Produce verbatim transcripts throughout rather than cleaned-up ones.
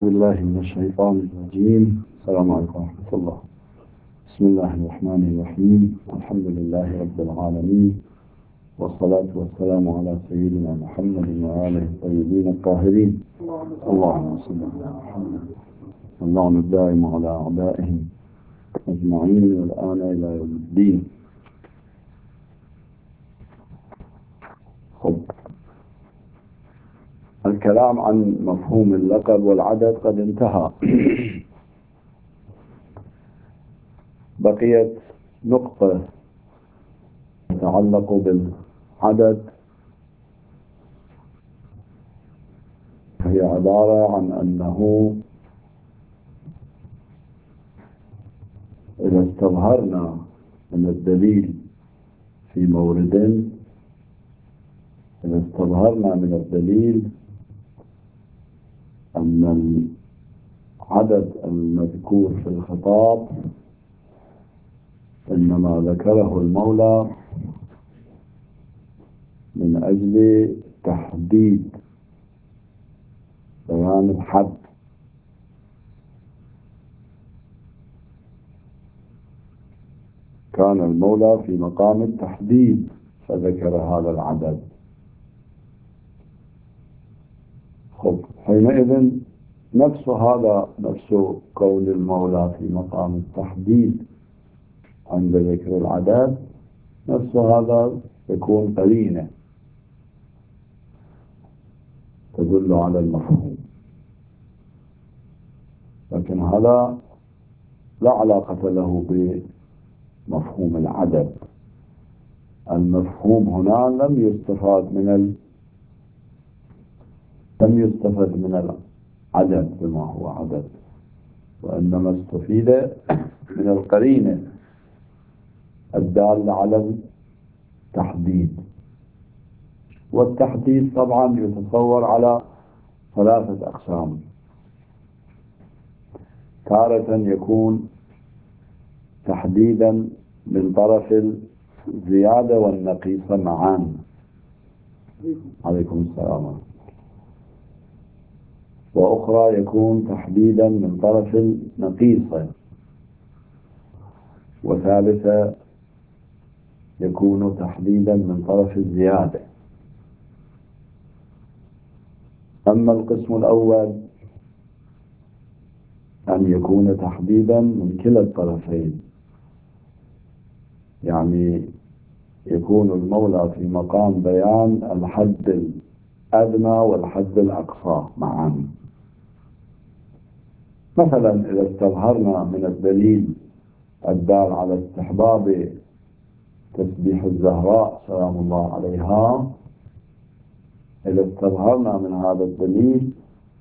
بالله من الشيطان الرجيم. السلام عليكم ورحمة الله. بسم الله الرحمن الرحيم. الحمد لله رب العالمين، والصلاة والسلام على سيدنا محمد وآله الطيبين الطاهرين. اللهم صل على محمد. اللهم الدائم على أعدائهم أجمعين والآن إلى يوم الدين. خب. الكلام عن مفهوم اللقب والعدد قد انتهى. بقيت نقطة تتعلق بالعدد، هي عبارة عن أنه إذا استظهرنا من الدليل في مورد، إذا استظهرنا من الدليل أن العدد المذكور في الخطاب إنما ذكره المولى من أجل تحديد بيان الحد، كان المولى في مقام التحديد فذكر هذا العدد. خب، حينئذ نفس هذا نفس قول المولى في مقام التحديد عند ذكر العدد، نفس هذا يكون قرينة تدل على المفهوم، لكن هذا لا علاقة له بمفهوم العدد. المفهوم هنا لم يستفاد من ال... لم يستفاد من العدد بما هو عدد، وإنما استفيد من القرينة الدالة على التحديد. والتحديد طبعا يتصور على ثلاثة أقسام. تارة يكون تحديدا من طرف الزيادة والنقيصة معا. عليكم السلام. وأخرى يكون تحديدا من طرف النقيصة. وثالثة يكون تحديدا من طرف الزيادة. أما القسم الأول أن يكون تحديدا من كلا الطرفين، يعني يكون المولى في مقام بيان الحد الأدنى والحد الأقصى معا. مثلا إذا استظهرنا من الدليل الدال على استحباب تسبيح الزهراء سلام الله عليها، إذا استظهرنا من هذا الدليل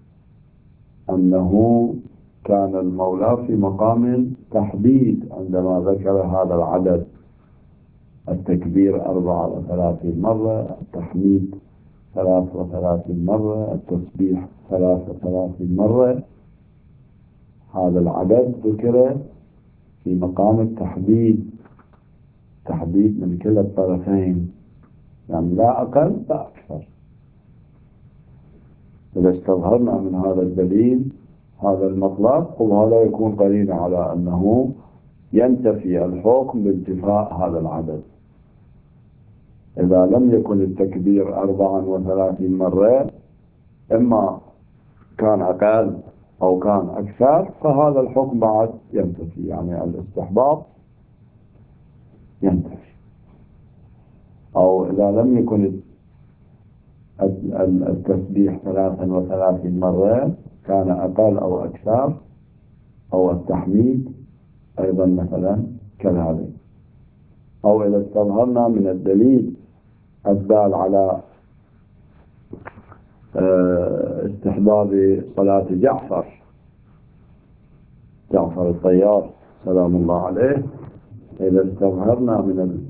أنه كان المولى في مقام تحديد عندما ذكر هذا العدد، التكبير أربعة وثلاثين مرة، التحميد ثلاث وثلاثين مرة، التسبيح ثلاث وثلاثين مرة، هذا العدد ذكر في مقام التحديد، تحديد من كلا الطرفين، يعني لا أقل لا أكثر. إذا استظهرنا من هذا الدليل هذا المطلق، وهذا يكون قرينة على أنه ينتفي الحكم بانتفاء هذا العدد. إذا لم يكن التكبير أربعا وثلاثين مرة، إما كان أقل أو كان أكثر، فهذا الحكم بعد ينتفي، يعني الاستحباب ينتفي. أو إذا لم يكن التسبيح ثلاثا وثلاثين مرة، كان أقل أو أكثر، أو التحميد أيضا مثلا كذلك. أو إذا استظهرنا من الدليل الدال على استحباب صلاة جعفر جعفر الطيار سلام الله عليه، إذا استظهرنا من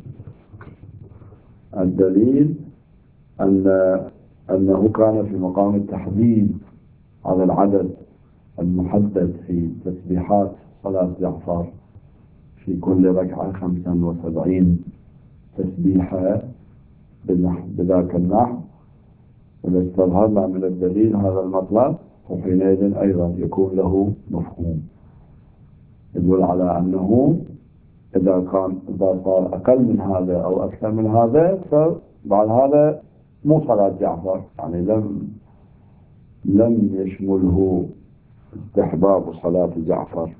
الدليل أن أنه كان في مقام التحديد على العدد المحدد في تسبيحات صلاة جعفر في كل ركعة خمسا وسبعين تسبيحة بذاك النحو، إذا استظهرنا من الدليل هذا المطلب، وحينئذ أيضا يكون له مفهوم يدل على أنه إذا كان إذا صار أقل من هذا أو أكثر من هذا فبعد هذا مو صلاة جعفر، يعني لم لم يشمله استحباب صلاة جعفر.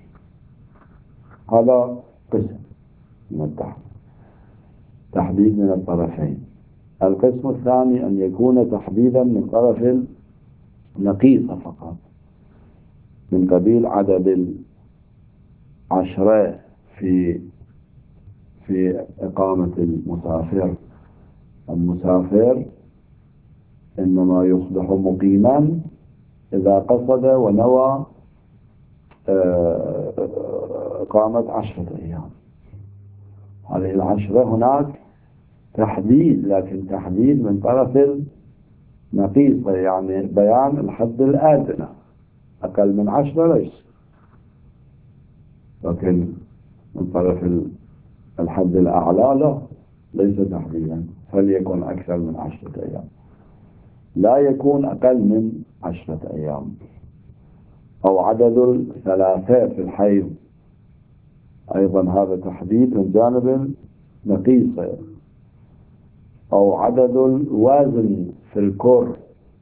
هذا قسم من التحديد، تحديد من الطرفين. القسم الثاني أن يكون تحديدا من طرف النقيصة فقط، من قبيل عدد العشرة في في إقامة المسافر. المسافر إنما يصبح مقيما إذا قصد ونوى إقامة عشرة أيام. هذه العشرة هناك تحديد، لكن تحديد من طرف النقيصة، يعني بيان الحد الأدنى، أقل من عشرة ليس، لكن من طرف الحد الأعلى لا، ليس تحديدا، فليكن أكثر من عشرة أيام، لا يكون أقل من عشرة أيام. أو عدد الثلاثة في الحيض، أيضا هذا تحديد من جانب نقيصة. أو عدد الوزن في الكر،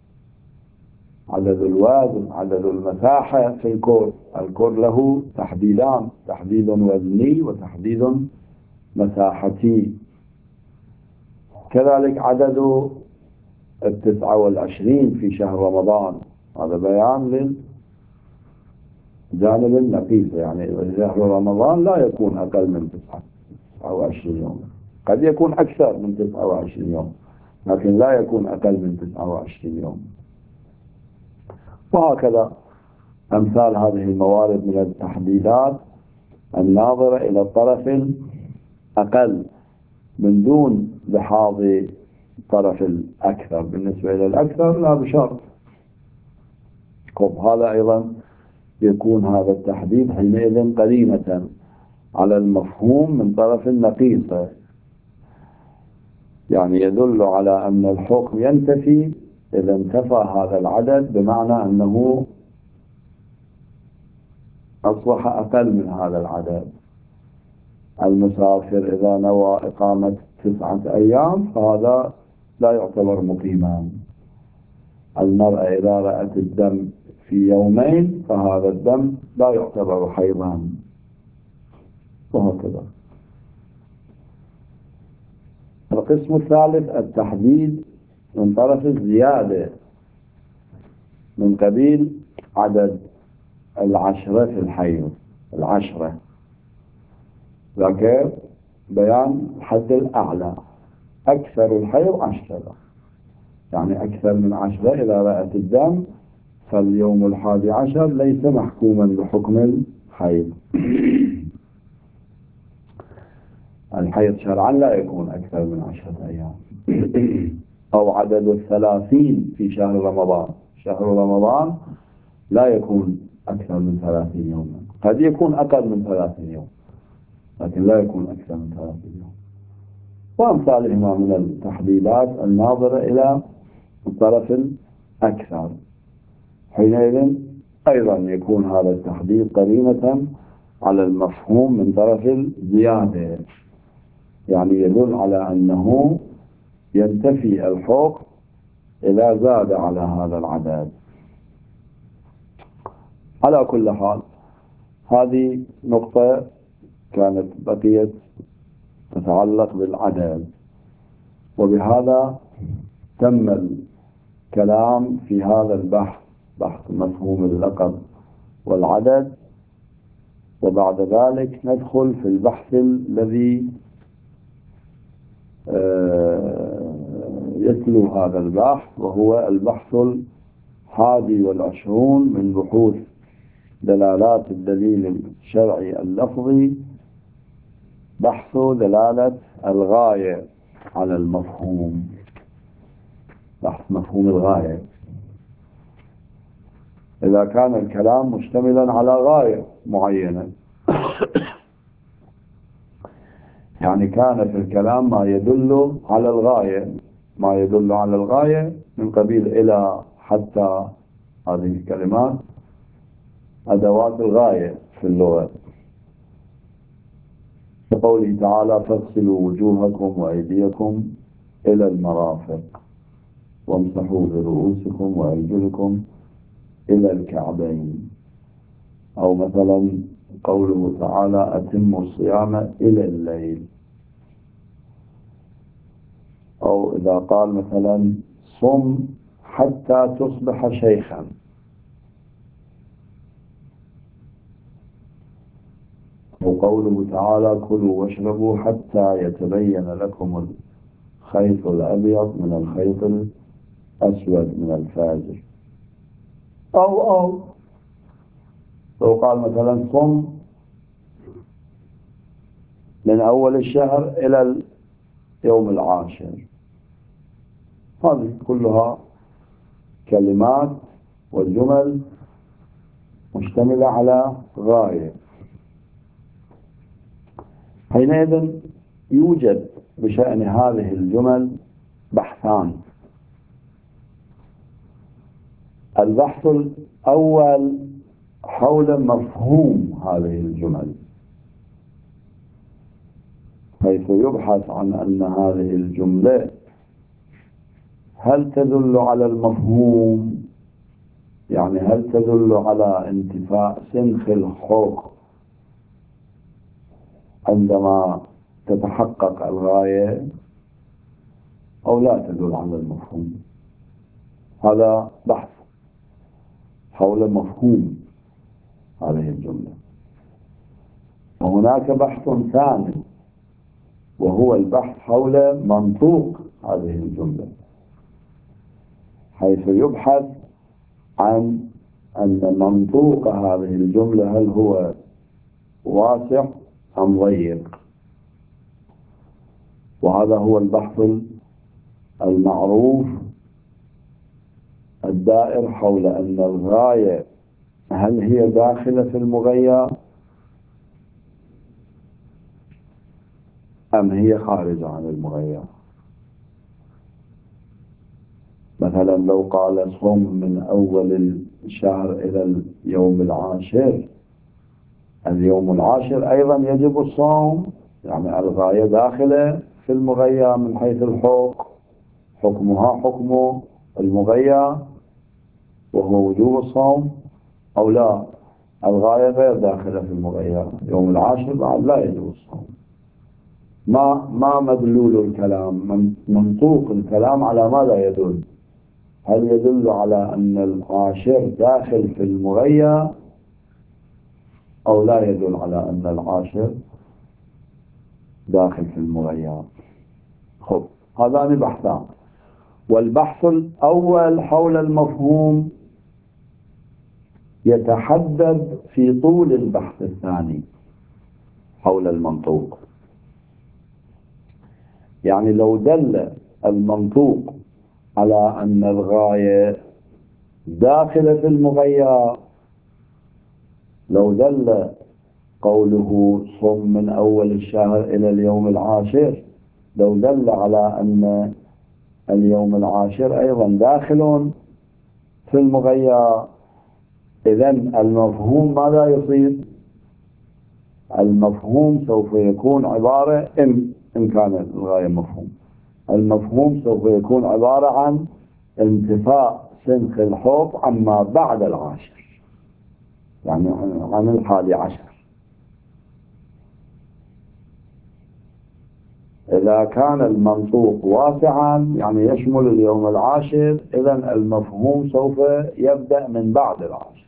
عدد الوزن، عدد المساحة في الكر. الكر له تحديدان، تحديد وزني وتحديد مساحتي. كذلك عدد التسعة والعشرين في شهر رمضان، هذا بيان للجانب النقيص، يعني شهر رمضان لا يكون أقل من تسعة وعشرين يوم، قد يكون أكثر من تسعة وعشرين يوم، لكن لا يكون أقل من تسعة وعشرين يوم. وهكذا أمثال هذه الموارد من التحديدات الناظرة إلى الطرف الأقل من دون لحاظ الطرف الأكثر. بالنسبة إلى الأكثر لا بشرط. هذا أيضا يكون هذا التحديد حينئذ قرينة على المفهوم من طرف النقيصة، يعني يدل على أن الحكم ينتفي إذا انتفى هذا العدد، بمعنى أنه أصبح أقل من هذا العدد. المسافر إذا نوى إقامة تسعة أيام فهذا لا يعتبر مقيما. المرأة إذا رأت الدم في يومين فهذا الدم لا يعتبر حيضا، وهكذا. القسم الثالث التحديد من طرف الزيادة، من قبيل عدد العشرة في الحيض. العشرة ذكر بيان الحد الأعلى، أكثر الحيض عشرة، يعني أكثر من عشرة إذا رأت الدم فاليوم الحادي عشر ليس محكوما بحكم الحيض. الحيض شرعا لا يكون أكثر من عشرة أيام. أو عدد الثلاثين في شهر رمضان، شهر رمضان لا يكون أكثر من ثلاثين يوما، قد يكون أقل من ثلاثين يوم لكن لا يكون أكثر من ثلاثين يوم. وأمثالهما من التحديدات الناظرة إلى الطرف الأكثر، حينئذ أيضا يكون هذا التحديد قرينة على المفهوم من طرف الزيادة، يعني يدل على أنه ينتفي الحكم إذا زاد على هذا العدد. على كل حال هذه نقطة كانت بقيت تتعلق بالعدد، وبهذا تم الكلام في هذا البحث، بحث مفهوم اللقب والعدد. وبعد ذلك ندخل في البحث الذي يتلو هذا البحث، وهو البحث الحادي والعشرون من بحوث دلالات الدليل الشرعي اللفظي، بحث دلالة الغاية على المفهوم، بحث مفهوم الغاية. إذا كان الكلام مشتملا على غاية معينة، يعني كان في الكلام ما يدل على الغاية، ما يدل على الغاية من قبيل إلى، حتى، هذه الكلمات أدوات الغاية في اللغة، كقوله تعالى فاغسلوا وجوهكم وأيديكم إلى المرافق وامسحوا برؤوسكم وأرجلكم إلى الكعبين. أو مثلا قوله تعالى أتموا الصيام إلى الليل. أو إذا قال مثلا صم حتى تصبح شيخا. وقوله تعالى كلوا واشربوا حتى يتبين لكم الخيط الأبيض من الخيط الأسود من الفجر. أو أو لو قال مثلا صم من أول الشهر إلى اليوم العاشر. هذه كلها كلمات والجمل مشتملة على غاية. حينئذ يوجد بشأن هذه الجمل بحثان. البحث الأول حول مفهوم هذه الجمل، حيث يبحث عن أن هذه الجملة هل تدل على المفهوم، يعني هل تدل على انتفاء سنخ الحق عندما تتحقق الغاية، أو لا تدل على المفهوم. هذا بحث حول مفهوم هذه الجملة. وهناك بحث ثاني وهو البحث حول منطوق هذه الجملة، حيث يبحث عن أن منطوق هذه الجملة هل هو واسع أم ضيق. وهذا هو البحث المعروف الدائر حول أن الغاية هل هي داخلة في المغير أم هي خارجة عن المغير. مثلا لو قال صم من أول الشهر إلى اليوم العاشر، اليوم العاشر أيضا يجب الصوم، يعني الغاية داخلة في المغير من حيث الحكم، حكمها حكم المغير وهو وجوب الصوم، أو لا الغاية غير داخلة في المغير، يوم العاشر بعد لا يجب الصوم. ما ما مدلول الكلام، منطوق الكلام على ماذا يدل؟ هل يدل على أن العاشر داخل في المغير أو لا يدل على أن العاشر داخل في المغير؟ خب هذان بحثان. والبحث الأول حول المفهوم يتحدد في طول البحث الثاني حول المنطوق. يعني لو دل المنطوق على أن الغاية داخلة في المغير، لو دل قوله صم من أول الشهر إلى اليوم العاشر، لو دل على أن اليوم العاشر أيضا داخل في المغير، إذن المفهوم ماذا يصير؟ المفهوم سوف يكون عبارة إن, إن كان الغاية مفهوم، المفهوم سوف يكون عبارة عن انتفاء سنخ الحكم عما بعد العاشر، يعني عن الحادي عشر. إذا كان المنطوق واسعا يعني يشمل اليوم العاشر، إذن المفهوم سوف يبدأ من بعد العاشر.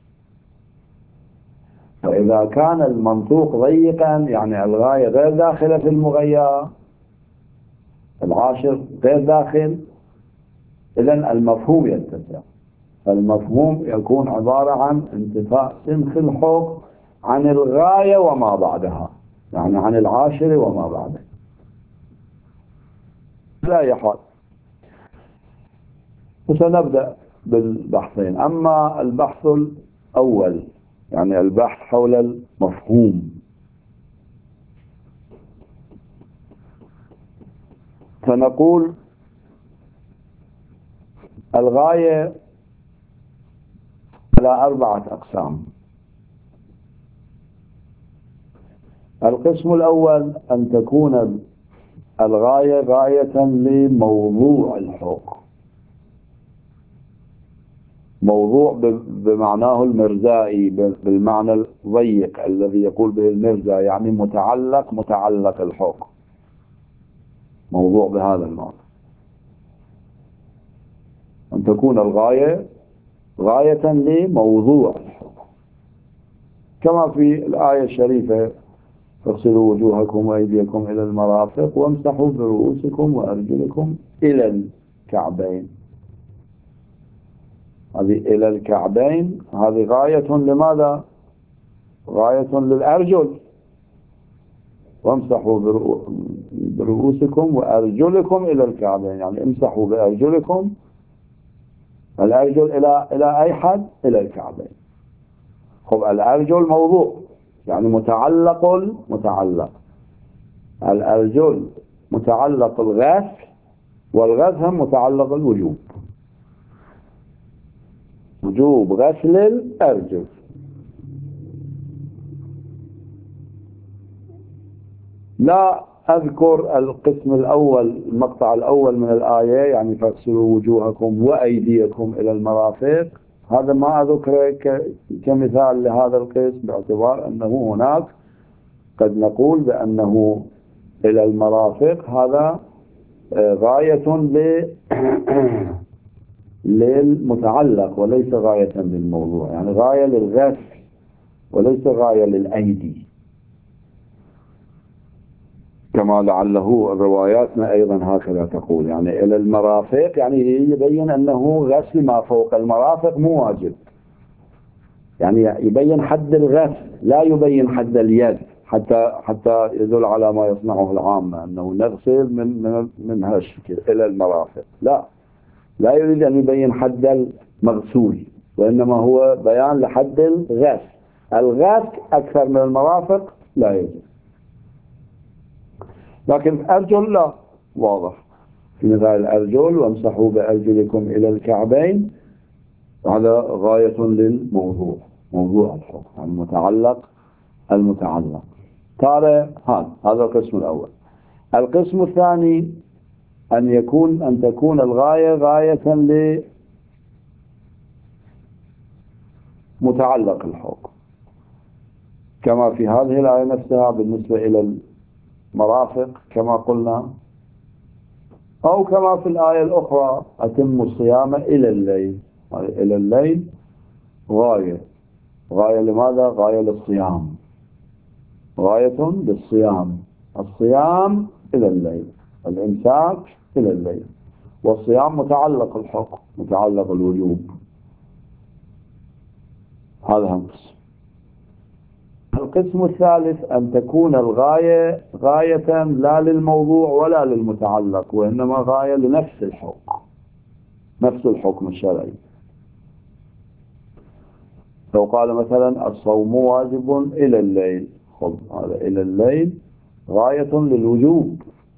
وإذا كان المنطوق ضيقا يعني الغاية غير داخلة في المغير، العاشر غير داخل، إذن المفهوم يتسع. فالمفهوم يكون عبارة عن انتفاء سنخ الحكم عن الغاية وما بعدها، يعني عن العاشر وما بعده. لا يحال. وسنبدأ بالبحثين. أما البحث الأول يعني البحث حول المفهوم، فنقول الغاية إلى أربعة أقسام. القسم الأول أن تكون الغاية غاية لموضوع الحكم، موضوع بمعناه المرزائي، بالمعنى الضيق الذي يقول به المرزا، يعني متعلق متعلق الحكم، موضوع بهذا المعنى. أن تكون الغاية غاية لموضوع الحكم، كما في الآية الشريفة: فاغسلوا وجوهكم وأيديكم إلى المرافق وامسحوا برؤوسكم وأرجلكم إلى الكعبين. هذه إلى الكعبين هذه غاية لماذا؟ غاية للأرجل. وامسحوا برؤوسكم وأرجلكم إلى الكعبين، يعني امسحوا بأرجلكم، الأرجل إلى إلى أي حد؟ إلى الكعبين. خب الأرجل موضوع، يعني متعلق المتعلق، الأرجل متعلق الغسل، والغسل هم متعلق الوجوب، وجوب غسل الأرجل. لا أذكر القسم الأول، المقطع الأول من الآية، يعني فاغسلوا وجوهكم وأيديكم إلى المرافق، هذا ما أذكره كمثال لهذا القسم، باعتبار أنه هناك قد نقول بأنه إلى المرافق هذا غاية للمتعلق وليس غاية للموضوع، يعني غاية للغسل وليس غاية للأيدي، كما لعله رواياتنا أيضا هكذا تقول. يعني إلى المرافق يعني يبين أنه غسل ما فوق المرافق مو واجب، يعني يبين حد الغسل، لا يبين حد اليد، حتى حتى يدل على ما يصنعه العامة أنه نغسل من من من هالشكل إلى المرافق. لا لا يريد أن يبين حد المغسول، وإنما هو بيان لحد الغسل. الغسل أكثر من المرافق لا يجوز، لكن الأرجل لا، واضح في مثال الأرجل: وامسحوا بأرجلكم إلى الكعبين، هذا غاية للموضوع، موضوع الحكم، المتعلق المتعلق. ترى هذا هذا القسم الأول. القسم الثاني أن يكون أن تكون الغاية غاية لمتعلق الحكم، كما في هذه الآية نفسها بالنسبة إلى المرافق كما قلنا، أو كما في الآية الأخرى: أتموا الصيام إلى الليل. إلى الليل غاية، غاية لماذا؟ غاية للصيام، غاية للصيام، الصيام إلى الليل، الإمساك إلى الليل، والصيام متعلق الحكم، متعلق الوجوب. هذا هم قسم. القسم الثالث أن تكون الغاية غاية لا للموضوع ولا للمتعلق، وإنما غاية لنفس الحكم، نفس الحكم الشرعي. لو قال مثلا الصوم واجب إلى الليل، خذ هذا إلى الليل غاية للوجوب،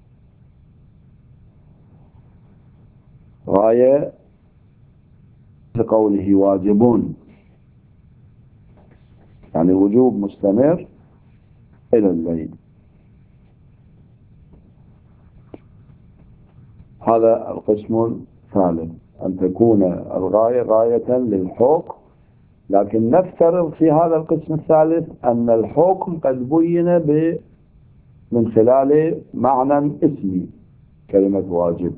غاية لقوله واجبون، يعني وجوب مستمر إلى الليل. هذا القسم الثالث، أن تكون الغاية غاية للحكم، لكن نفترض في هذا القسم الثالث أن الحكم قد بين من خلال معنى اسمي، كلمة واجب.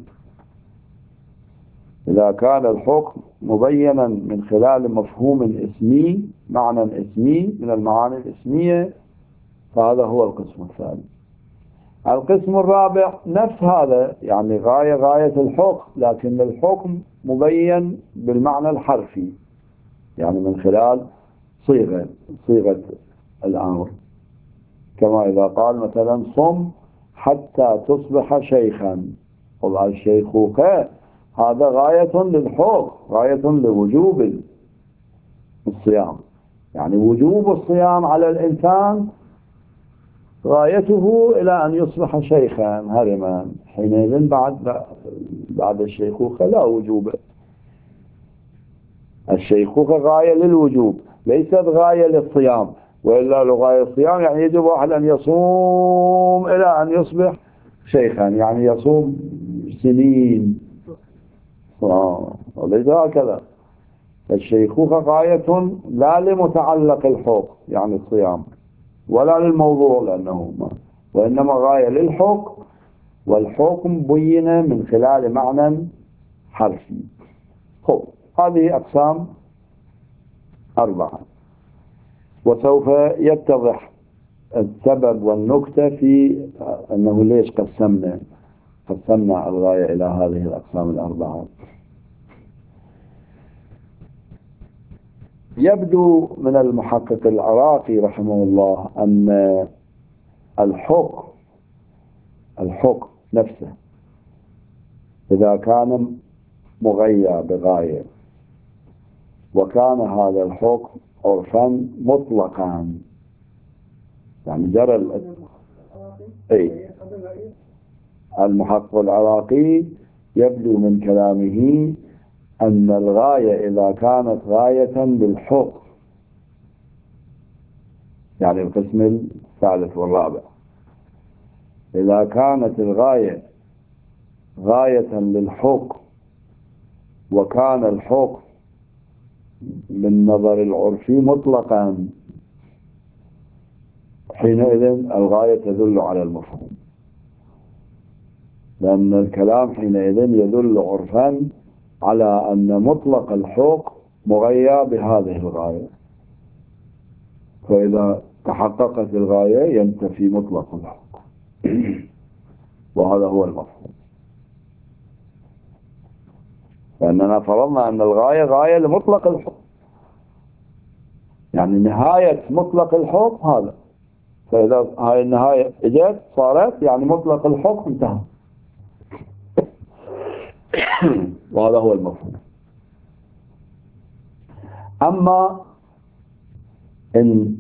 إذا كان الحكم مبينا من خلال مفهوم اسمي، معنى اسمي من المعاني الاسمية، فهذا هو القسم الثالث. القسم الرابع نفس هذا، يعني غاية غاية الحكم، لكن الحكم مبين بالمعنى الحرفي، يعني من خلال صيغة صيغة الأمر، كما إذا قال مثلا صم حتى تصبح شيخا، قل الشيخوخة هذا غاية للحكم، غاية لوجوب الصيام، يعني وجوب الصيام على الإنسان غايته إلى أن يصبح شيخا هرما، حينئذ بعد بعد الشيخوخة لا وجوب. الشيخوخة غاية للوجوب ليست غاية للصيام، وإلا لغاية الصيام يعني يجب واحد أن يصوم إلى أن يصبح شيخا، يعني يصوم سنين، وليس هكذا. الشيخوخة غاية لا لمتعلق الحكم يعني الصيام، ولا للموضوع لأنه ما، وإنما غاية للحكم، والحكم بين من خلال معنى حرفي. خب هذه أقسام أربعة، وسوف يتضح السبب والنكتة في أنه ليش قسمنا قسمنا الغاية إلى هذه الأقسام الأربعة. يبدو من المحقق العراقي رحمه الله أن الحكم الحكم نفسه إذا كان مغير بغاية، وكان هذا الحكم عرفا مطلقا، يعني جرى ال... أي المحقق العراقي يبدو من كلامه أن الغاية إذا كانت غاية بالحكم، يعني القسم الثالث والرابع، إذا كانت الغاية غاية للحكم وكان الحكم بالنظر العرفي مطلقا، حينئذ الغاية تدل على المفهوم، لأن الكلام حينئذ يدل عرفا على أن مطلق الحكم مغير بهذه الغاية، فإذا تحققت الغاية ينتفي مطلق الحكم وهذا هو المفهوم، لأننا فرضنا أن الغاية غاية لمطلق الحكم، يعني نهاية مطلق الحكم هذا، فإذا هاي النهاية اجت صارت يعني مطلق الحكم انتهى وهذا هو المفهوم. أما إن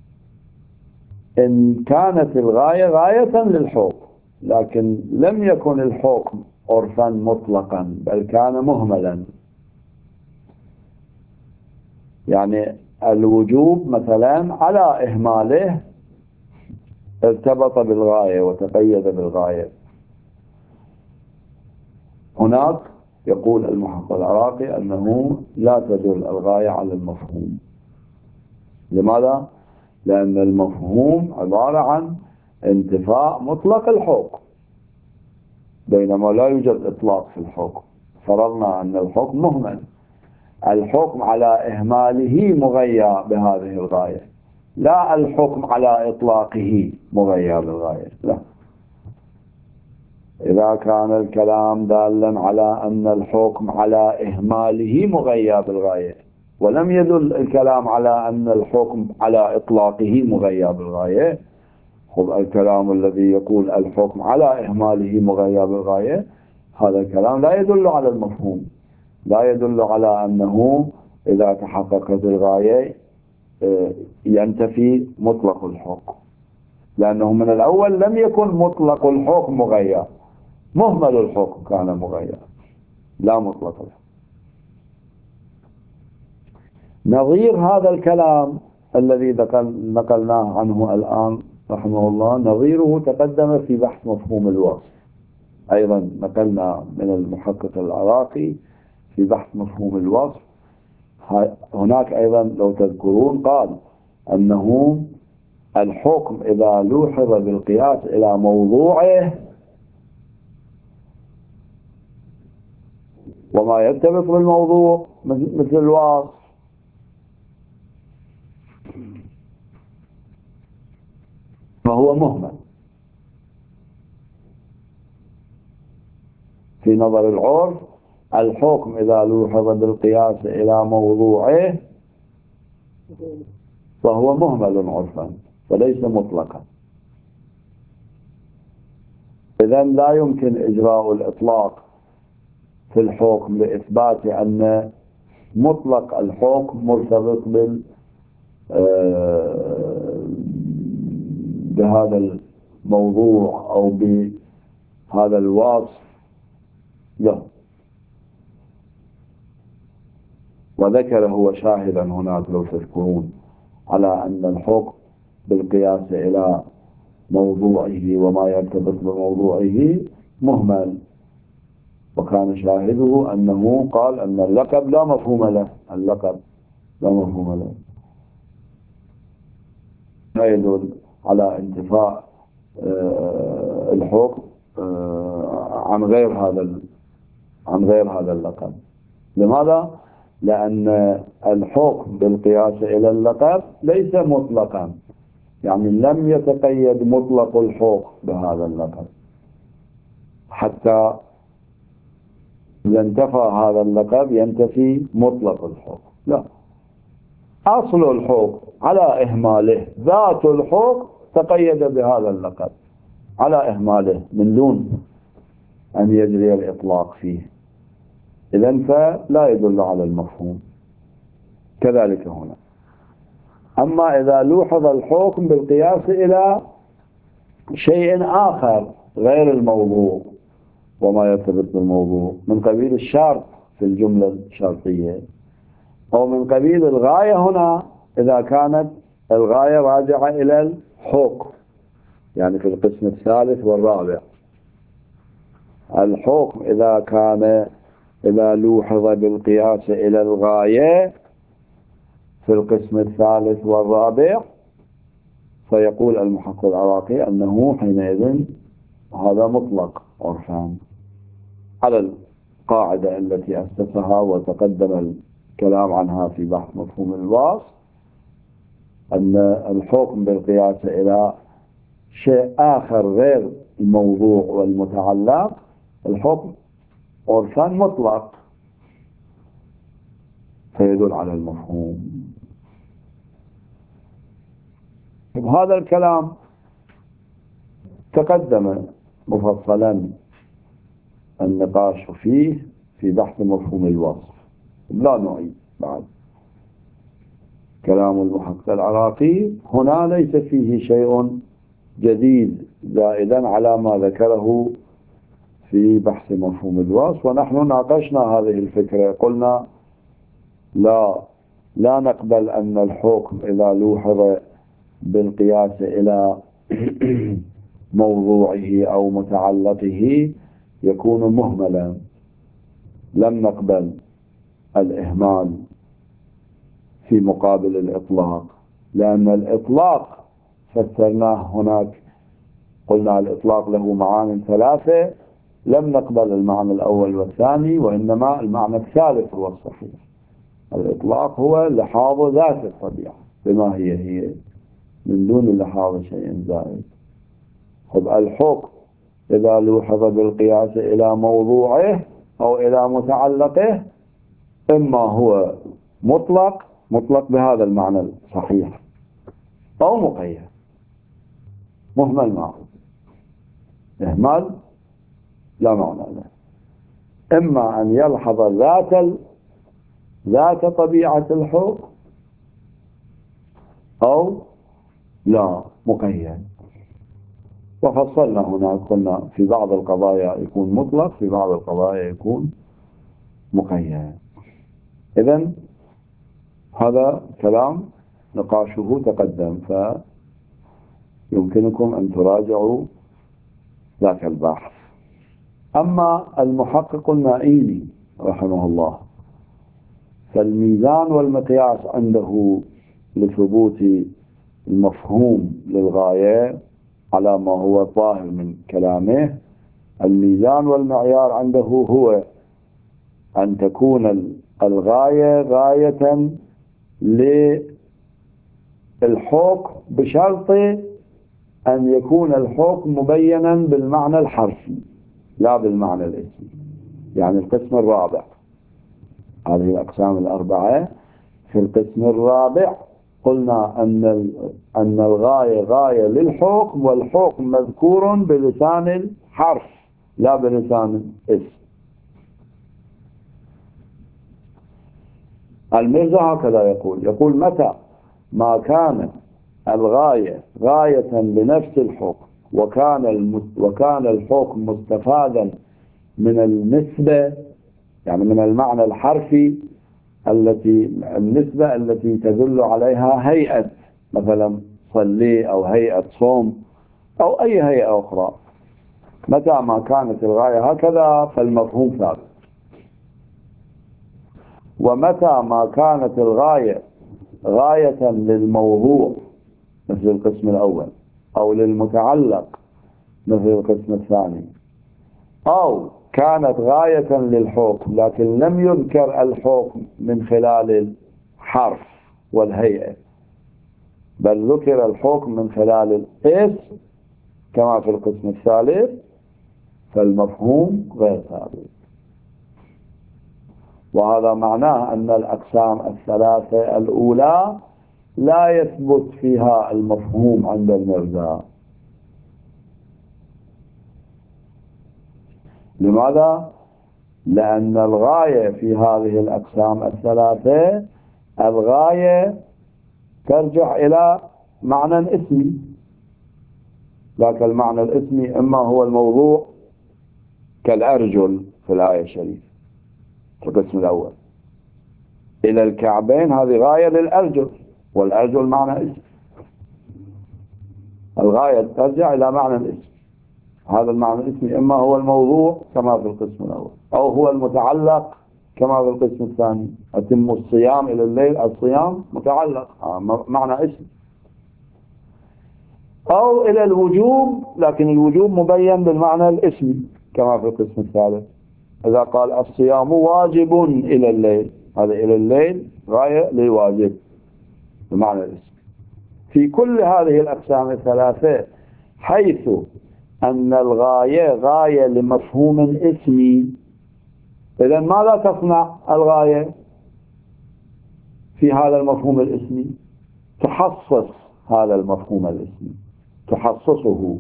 إن كانت الغاية غاية للحكم لكن لم يكن الحكم عرفا مطلقا بل كان مهملا، يعني الوجوب مثلا على إهماله ارتبط بالغاية وتقيد بالغاية، هناك يقول المحقق العراقي أنه لا تدل الغاية على المفهوم. لماذا؟ لأن المفهوم عبارة عن انتفاء مطلق الحكم، بينما لا يوجد إطلاق في الحكم، فرضنا أن الحكم مهمل، الحكم على إهماله مغير بهذه الغاية، لا الحكم على إطلاقه مغير بالغاية، لا. إذا كان الكلام دالا على أن الحكم على إهماله مغير بالغاية، ولم يدل الكلام على أن الحكم على إطلاقه مغير بالغاية، خب الكلام الذي يقول الحكم على إهماله مغير بالغاية هذا الكلام لا يدل على المفهوم، لا يدل على أنه إذا تحققت الغاية ينتفي مطلق الحكم، لأنه من الأول لم يكن مطلق الحكم مغير، مهمل الحكم كان مغير لا مطلق الحكم. نظير هذا الكلام الذي نقلناه عنه الآن رحمه الله، نظيره تقدم في بحث مفهوم الوصف، أيضا نقلنا من المحقق العراقي في بحث مفهوم الوصف. هناك أيضا لو تذكرون قال أنه الحكم إذا لوحظ بالقياس إلى موضوعه وما يرتبط بالموضوع مثل الوصف فهو مهمل. في نظر العرف الحكم إذا لوحظ بالقياس إلى موضوعه فهو مهمل عرفا وليس مطلقا، إذن لا يمكن إجراء الإطلاق في الحكم لإثبات أن مطلق الحكم مرتبط بال بهذا الموضوع أو بهذا الوصف، لا. وذكر هو شاهدا هناك لو تذكرون على أن الحكم بالقياس إلى موضوعه وما يرتبط بموضوعه مهمل، وكان شاهده أنه قال أن اللقب لا مفهوم له، اللقب لا مفهوم له، لا يدل على انتفاء الحكم عن غير هذا عن غير هذا اللقب. لماذا؟ لأن الحكم بالقياس إلى اللقب ليس مطلقا، يعني لم يتقيد مطلق الحكم بهذا اللقب، حتى إذا انتفى هذا اللقب ينتفي مطلق الحكم. لا، أصل الحكم على إهماله، ذات الحكم تقيد بهذا اللقب على إهماله من دون أن يجري الإطلاق فيه، إذن فلا يدل على المفهوم. كذلك هنا. أما إذا لوحظ الحكم بالقياس إلى شيء آخر غير الموضوع وما يرتبط بالموضوع، من قبيل الشرط في الجملة الشرطية، أو من قبيل الغاية هنا إذا كانت الغاية راجعة إلى الحكم، يعني في القسم الثالث والرابع. الحكم إذا كان إذا لوحظ بالقياس إلى الغاية في القسم الثالث والرابع، فيقول المحقق العراقي أنه حينئذ هذا مطلق عرفان على القاعدة التي أسسها وتقدم الكلام عنها في بحث مفهوم الوصف، أن الحكم بالقياس إلى شيء آخر غير الموضوع والمتعلق الحكم عرفان مطلق، فيدل على المفهوم. هذا الكلام تقدم مفصلا النقاش فيه في بحث مفهوم الوصف، لا نعيد بعد. كلام المحقق العراقي هنا ليس فيه شيء جديد زائدا على ما ذكره في بحث مفهوم الوصف، ونحن ناقشنا هذه الفكرة. قلنا لا لا نقبل أن الحكم إذا لوحظ بالقياس إلى موضوعه أو متعلقه يكون مهملا، لم نقبل الإهمال في مقابل الإطلاق، لأن الإطلاق فسرناه هناك، قلنا الإطلاق له معاني ثلاثة، لم نقبل المعنى الأول والثاني، وإنما المعنى الثالث هو الصحيح. الإطلاق هو لحاظ ذات الطبيعة بما هي هي من دون لحاظ شيء زائد. خب الحكم إذا لوحظ بالقياس إلى موضوعه أو إلى متعلقه إما هو مطلق مطلق بهذا المعنى الصحيح، أو مقيد مهمل معه، إهمال لا معنى له. إما أن يلحظ ذات ذات طبيعة الحكم أو لا مقيد. وفصلنا هنا، قلنا في بعض القضايا يكون مطلق، في بعض القضايا يكون مقيد. إذن هذا كلام نقاشه تقدم، فيمكنكم أن تراجعوا ذاك البحث. أما المحقق النائيني رحمه الله، فالميزان والمقياس عنده لثبوت المفهوم للغاية على ما هو ظاهر من كلامه. الميزان والمعيار عنده هو أن تكون الغاية غاية للحكم بشرط أن يكون الحكم مبينا بالمعنى الحرفي لا بالمعنى الاسمي. يعني القسم الرابع، هذه الأقسام الأربعة، في القسم الرابع قلنا أن أن الغاية غاية للحكم، والحكم مذكور بلسان الحرف لا بلسان الاسم. المرزا هكذا يقول يقول متى ما كان الغاية غاية لنفس الحكم وكان وكان الحكم مستفادا من النسبة، يعني من المعنى الحرفي التي النسبة التي تدل عليها هيئة، مثلا صلي أو هيئة صوم أو أي هيئة أخرى. متى ما كانت الغاية هكذا فالمفهوم ثابت. ومتى ما كانت الغاية غاية للموضوع مثل القسم الأول، أو للمتعلق مثل القسم الثاني، أو كانت غاية للحكم لكن لم يذكر الحكم من خلال الحرف والهيئة، بل ذكر الحكم من خلال الاسم كما في القسم الثالث، فالمفهوم غير ثابت. وهذا معناه أن الأقسام الثلاثة الأولى لا يثبت فيها المفهوم عند المرزا. لماذا؟ لأن الغاية في هذه الأقسام الثلاثة الغاية ترجع إلى معنى اسمي، ذاك المعنى الاسمي إما هو الموضوع كالأرجل في الآية الشريفة في القسم الأول، إلى الكعبين هذه غاية للأرجل، والأرجل معنى اسم. الغاية ترجع إلى معنى الاسم، هذا المعنى الاسمي إما هو الموضوع كما في القسم الأول، أو هو المتعلق كما في القسم الثاني. أتم الصيام إلى الليل، الصيام متعلق معنى اسم، أو إلى الوجوب لكن الوجوب مبين بالمعنى الاسمي كما في القسم الثالث. إذا قال الصيام واجب إلى الليل، هذا إلى الليل غاية للواجب بمعنى الاسم. في كل هذه الأقسام الثلاثة حيث أن الغاية غاية لمفهوم اسمي، إذن ماذا تصنع الغاية في هذا المفهوم الاسمي؟ تحصص هذا المفهوم الاسمي، تحصصه،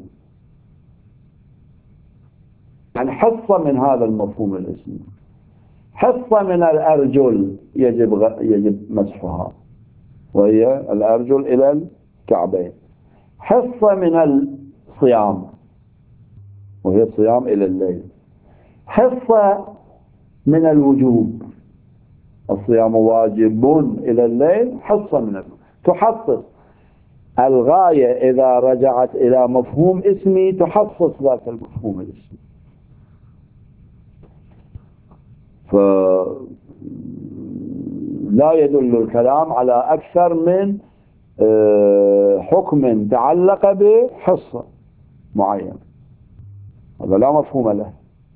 يعني حصة من هذا المفهوم الاسمي. حصة من الأرجل يجب غ... يجب مسحها، وهي الأرجل إلى الكعبين. حصة من الصيام، وهي الصيام إلى الليل. حصة من الوجوب، الصيام واجب إلى الليل، حصة من الوجوب. تحصص الغاية إذا رجعت إلى مفهوم اسمي تحصص ذاك المفهوم الاسمي. فلا يدل الكلام على أكثر من حكم تعلق بحصة معينة، هذا لا مفهوم له.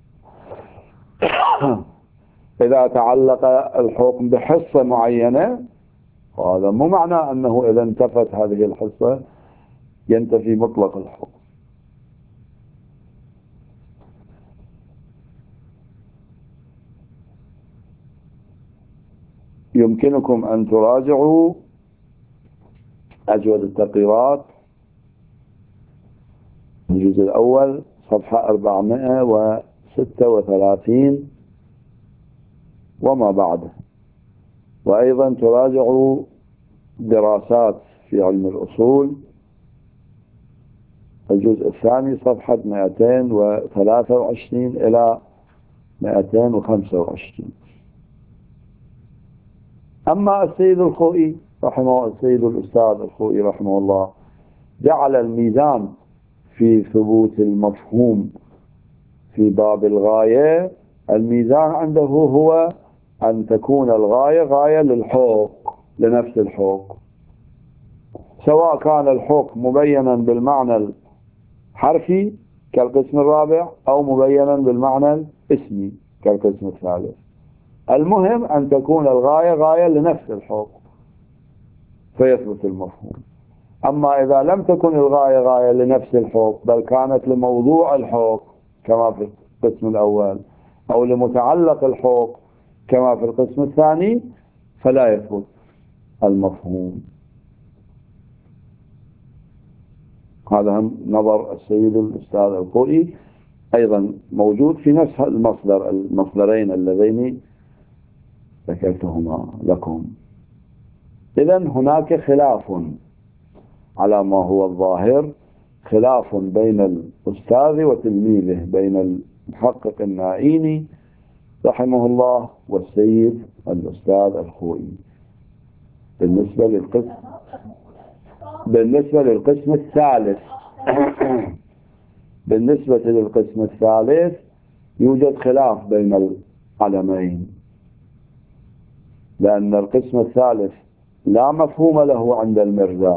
إذا تعلق الحكم بحصة معينة هذا مو معنى أنه إذا انتفت هذه الحصة ينتفي مطلق الحكم. يمكنكم أن تراجعوا أجود التقريرات الجزء الأول صفحة أربعمائة وستة وثلاثين وما بعده، وأيضا تراجعوا دراسات في علم الأصول الجزء الثاني صفحة مئتين وثلاثة وعشرين إلى مئتين وخمسة وعشرين. أما السيد الخوئي رحمه السيد الأستاذ الخوئي رحمه الله جعل الميزان في ثبوت المفهوم في باب الغاية، الميزان عنده هو أن تكون الغاية غاية للحق، لنفس الحق، سواء كان الحق مبينا بالمعنى الحرفي كالقسم الرابع أو مبينا بالمعنى الاسمي كالقسم الثالث. المهم أن تكون الغاية غاية لنفس الحق فيثبت المفهوم. أما إذا لم تكن الغاية غاية لنفس الحق بل كانت لموضوع الحق كما في القسم الأول أو لمتعلق الحق كما في القسم الثاني فلا يثبت المفهوم. هذا نظر السيد الأستاذ الخوئي، أيضا موجود في نفس المصدر المصدرين اللذين ذكرتهما لكم. إذن هناك خلاف على ما هو الظاهر، خلاف بين الأستاذ وتلميذه، بين المحقق النائيني رحمه الله والسيد الأستاذ الخوئي. بالنسبة للقسم بالنسبة للقسم الثالث بالنسبة للقسم الثالث يوجد خلاف بين العلمين، لأن القسم الثالث لا مفهوم له عند المرزا،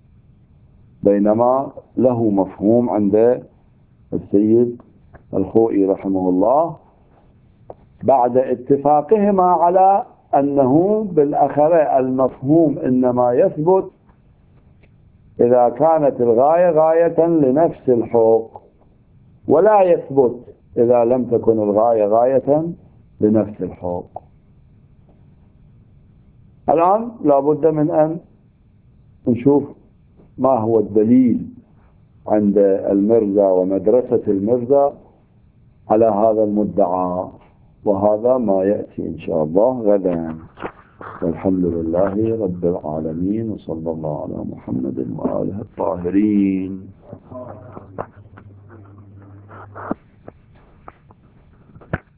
بينما له مفهوم عند السيد الخوئي رحمه الله، بعد اتفاقهما على أنه بالأخرى المفهوم إنما يثبت إذا كانت الغاية غاية لنفس الحق، ولا يثبت إذا لم تكن الغاية غاية لنفس الحق. الآن لابد من أن نشوف ما هو الدليل عند المرزا ومدرسة المرزا على هذا المدعى، وهذا ما يأتي إن شاء الله غدا. والحمد لله رب العالمين، وصلى الله على محمد وآله الطاهرين.